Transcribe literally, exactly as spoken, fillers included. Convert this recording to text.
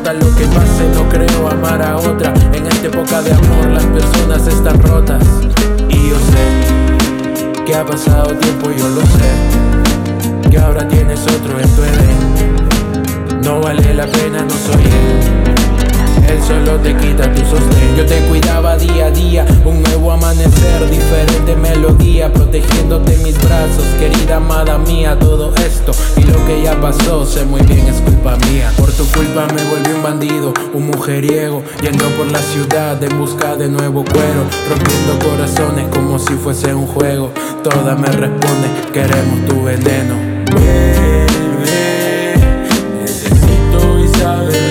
importa lo que pase, no creo amar a otra. En esta época de amor las personas están rotas. Y yo sé que ha pasado tiempo, yo lo sé, que ahora tienes otro en tu Edén. No vale la pena, no soy él, él solo te quita tu sostén. Yo te cuidaba día a día, un nuevo amanecer, diferente melodía, protegiéndote en mis brazos, querida amada mía. Todo esto y lo que ya pasó, sé muy bien es culpa mía. Por tu culpa me volví un bandido, un mujeriego, yendo por la ciudad en busca de nuevo cuero, rompiendo corazones como si fuese un juego. Toda me responde, queremos tu veneno. Vuelve, necesito y saber